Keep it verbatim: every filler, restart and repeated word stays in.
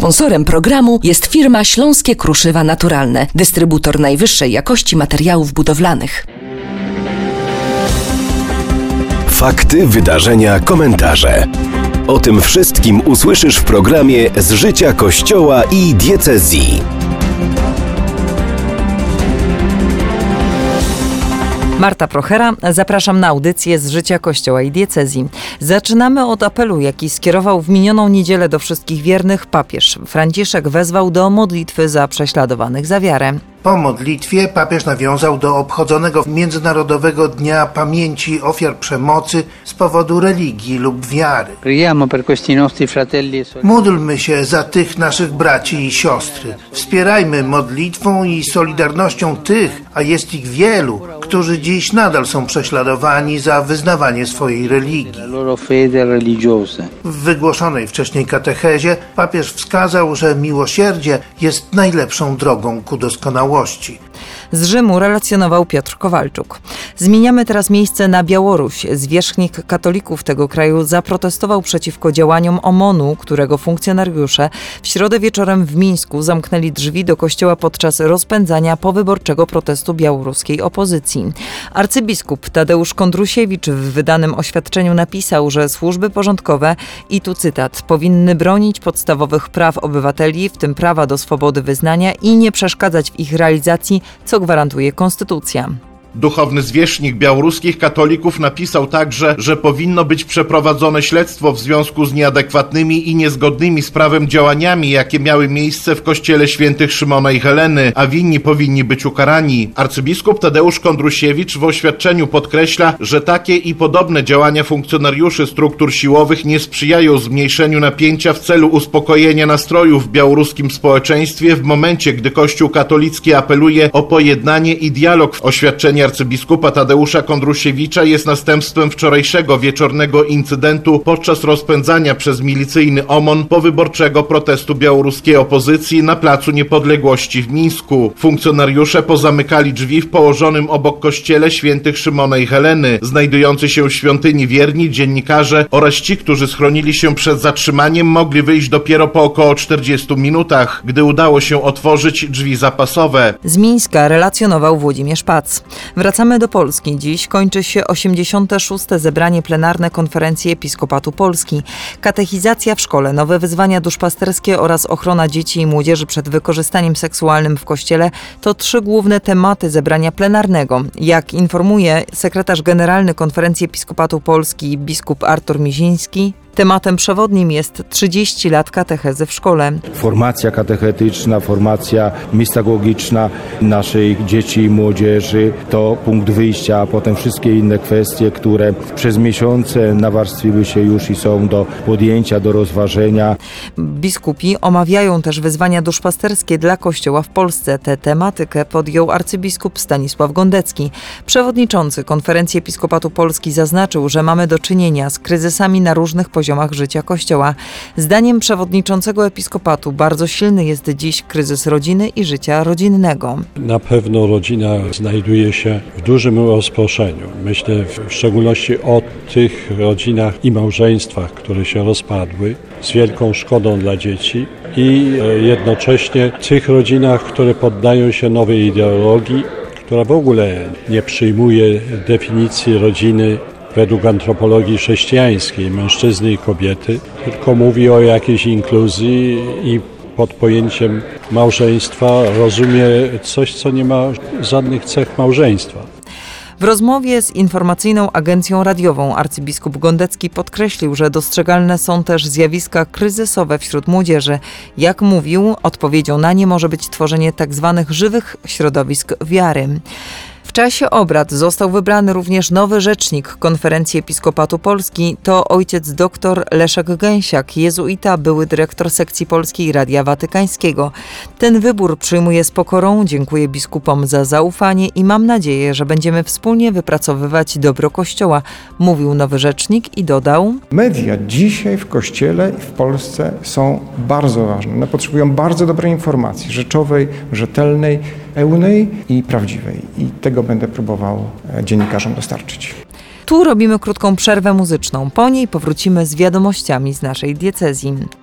Sponsorem programu jest firma Śląskie Kruszywa Naturalne, dystrybutor najwyższej jakości materiałów budowlanych. Fakty, wydarzenia, komentarze. O tym wszystkim usłyszysz w programie Z życia Kościoła i diecezji. Marta Prochera, zapraszam na audycję Z życia Kościoła i diecezji. Zaczynamy od apelu, jaki skierował w minioną niedzielę do wszystkich wiernych papież. Franciszek wezwał do modlitwy za prześladowanych za wiarę. Po modlitwie papież nawiązał do obchodzonego Międzynarodowego Dnia Pamięci Ofiar Przemocy z powodu religii lub wiary. Módlmy się za tych naszych braci i siostry. Wspierajmy modlitwą i solidarnością tych, a jest ich wielu, którzy dziś nadal są prześladowani za wyznawanie swojej religii. W wygłoszonej wcześniej katechezie papież wskazał, że miłosierdzie jest najlepszą drogą ku doskonałości. Z Rzymu relacjonował Piotr Kowalczuk. Zmieniamy teraz miejsce na Białoruś. Zwierzchnik katolików tego kraju zaprotestował przeciwko działaniom OMON-u, którego funkcjonariusze w środę wieczorem w Mińsku zamknęli drzwi do kościoła podczas rozpędzania powyborczego protestu białoruskiej opozycji. Arcybiskup Tadeusz Kondrusiewicz w wydanym oświadczeniu napisał, że służby porządkowe, i tu cytat, powinny bronić podstawowych praw obywateli, w tym prawa do swobody wyznania i nie przeszkadzać w ich realizacji, co gwarantuje konstytucja. Duchowny zwierzchnik białoruskich katolików napisał także, że powinno być przeprowadzone śledztwo w związku z nieadekwatnymi i niezgodnymi z prawem działaniami, jakie miały miejsce w kościele świętych Szymona i Heleny, a winni powinni być ukarani. Arcybiskup Tadeusz Kondrusiewicz w oświadczeniu podkreśla, że takie i podobne działania funkcjonariuszy struktur siłowych nie sprzyjają zmniejszeniu napięcia w celu uspokojenia nastrojów w białoruskim społeczeństwie w momencie, gdy Kościół katolicki apeluje o pojednanie i dialog. W oświadczeniu arcybiskupa Tadeusza Kondrusiewicza jest następstwem wczorajszego wieczornego incydentu podczas rozpędzania przez milicyjny OMON powyborczego protestu białoruskiej opozycji na Placu Niepodległości w Mińsku. Funkcjonariusze pozamykali drzwi w położonym obok kościele świętych Szymona i Heleny. Znajdujący się w świątyni wierni, dziennikarze oraz ci, którzy schronili się przed zatrzymaniem, mogli wyjść dopiero po około czterdziestu minutach, gdy udało się otworzyć drzwi zapasowe. Z Mińska relacjonował Włodzimierz Pac. Wracamy do Polski. Dziś kończy się osiemdziesiąte szóste zebranie plenarne Konferencji Episkopatu Polski. Katechizacja w szkole, nowe wyzwania duszpasterskie oraz ochrona dzieci i młodzieży przed wykorzystaniem seksualnym w Kościele to trzy główne tematy zebrania plenarnego. Jak informuje sekretarz generalny Konferencji Episkopatu Polski biskup Artur Miziński, tematem przewodnim jest trzydzieści lat katechezy w szkole. Formacja katechetyczna, formacja mistagogiczna naszych dzieci i młodzieży to punkt wyjścia, a potem wszystkie inne kwestie, które przez miesiące nawarstwiły się już i są do podjęcia, do rozważenia. Biskupi omawiają też wyzwania duszpasterskie dla Kościoła w Polsce. Tę tematykę podjął arcybiskup Stanisław Gondecki. Przewodniczący Konferencji Episkopatu Polski zaznaczył, że mamy do czynienia z kryzysami na różnych poziomach poziomach życia Kościoła. Zdaniem przewodniczącego episkopatu bardzo silny jest dziś kryzys rodziny i życia rodzinnego. Na pewno rodzina znajduje się w dużym rozproszeniu. Myślę w szczególności o tych rodzinach i małżeństwach, które się rozpadły z wielką szkodą dla dzieci i jednocześnie tych rodzinach, które poddają się nowej ideologii, która w ogóle nie przyjmuje definicji rodziny według antropologii chrześcijańskiej, mężczyzny i kobiety, tylko mówi o jakiejś inkluzji i pod pojęciem małżeństwa rozumie coś, co nie ma żadnych cech małżeństwa. W rozmowie z informacyjną agencją radiową arcybiskup Gondecki podkreślił, że dostrzegalne są też zjawiska kryzysowe wśród młodzieży. Jak mówił, odpowiedzią na nie może być tworzenie tzw. żywych środowisk wiary. W czasie obrad został wybrany również nowy rzecznik Konferencji Episkopatu Polski. To ojciec dr Leszek Gęsiak, jezuita, były dyrektor sekcji polskiej Radia Watykańskiego. Ten wybór przyjmuję z pokorą, dziękuję biskupom za zaufanie i mam nadzieję, że będziemy wspólnie wypracowywać dobro Kościoła, mówił nowy rzecznik i dodał: Media dzisiaj w Kościele i w Polsce są bardzo ważne. One potrzebują bardzo dobrej informacji, rzeczowej, rzetelnej, pełnej i prawdziwej. I tego będę próbował dziennikarzom dostarczyć. Tu robimy krótką przerwę muzyczną. Po niej powrócimy z wiadomościami z naszej diecezji.